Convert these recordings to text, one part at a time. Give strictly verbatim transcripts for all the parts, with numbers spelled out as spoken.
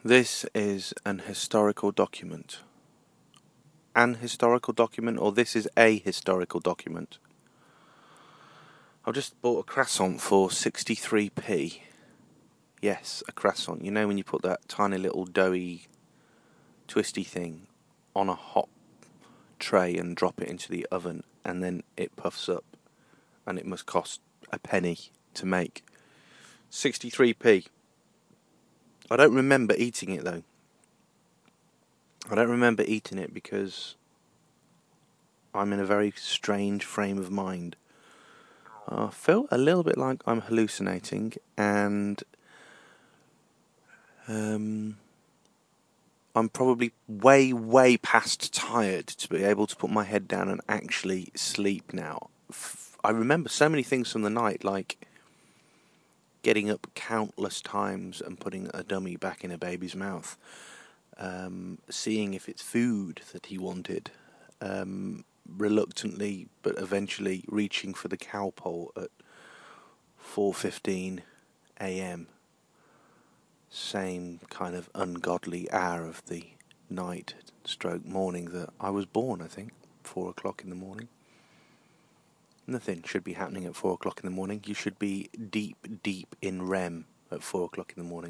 This is an historical document. An historical document, or this is a historical document. I just bought a croissant for sixty-three p. Yes, a croissant. You know when you put that tiny little doughy, twisty thing on a hot tray and drop it into the oven, and then it puffs up, and it must cost a penny to make. sixty-three p. I don't remember eating it though. I don't remember eating it because I'm in a very strange frame of mind. I feel a little bit like I'm hallucinating, and um, I'm probably way, way past tired to be able to put my head down and actually sleep now. I remember so many things from the night, like getting up countless times and putting a dummy back in a baby's mouth. Um, seeing if it's food that he wanted, um, reluctantly but eventually reaching for the cowpole at four fifteen a.m. Same kind of ungodly hour of the night stroke morning that I was born, I think, four o'clock in the morning. Nothing should be happening at four o'clock in the morning. You should be deep, deep in R E M at four o'clock in the morning.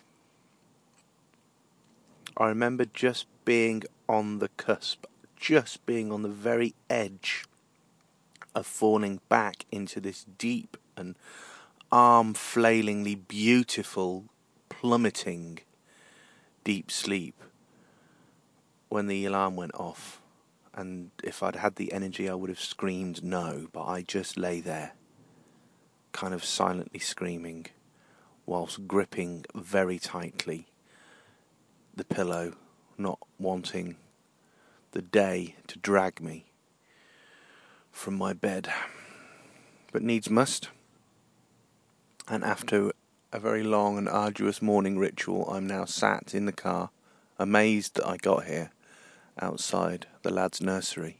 I remember just being on the cusp, just being on the very edge of falling back into this deep and arm-flailingly beautiful, plummeting deep sleep when the alarm went off. And if I'd had the energy, I would have screamed no, but I just lay there, kind of silently screaming, whilst gripping very tightly the pillow, not wanting the day to drag me from my bed. But needs must. And after a very long and arduous morning ritual, I'm now sat in the car, amazed that I got here, outside the lad's nursery.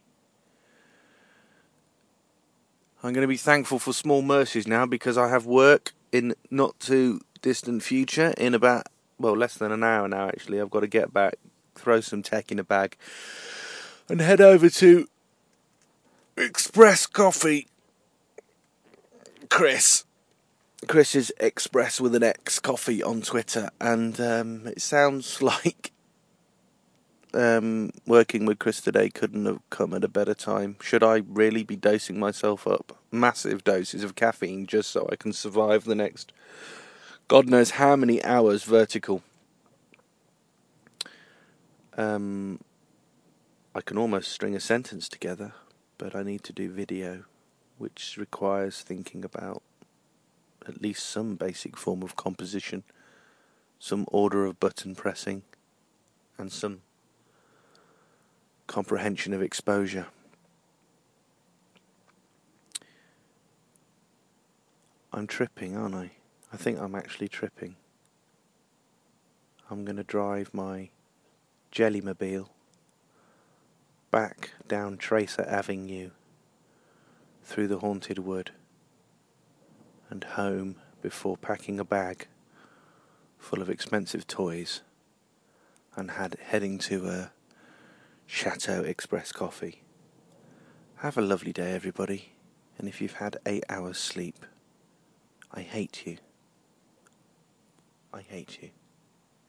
I'm going to be thankful for small mercies now, because I have work in not too distant future, in about well, less than an hour now, actually. I've got to get back, throw some tech in a bag, and head over to Express Coffee. Chris. Chris is Express with an X Coffee on Twitter, and um, it sounds like um, working with Chris today couldn't have come at a better time. Should I really be dosing myself up massive doses of caffeine just so I can survive the next God knows how many hours vertical? Um, I can almost string a sentence together, but I need to do video, which requires thinking about at least some basic form of composition, some order of button pressing, and some comprehension of exposure. I'm tripping, aren't I? I think I'm actually tripping. I'm going to drive my Jellymobile back down Tracer Avenue, through the haunted wood, and home before packing a bag full of expensive toys and had heading to a Chateau Express Coffee. Have a lovely day, everybody, and if you've had eight hours sleep, I hate you. I hate you.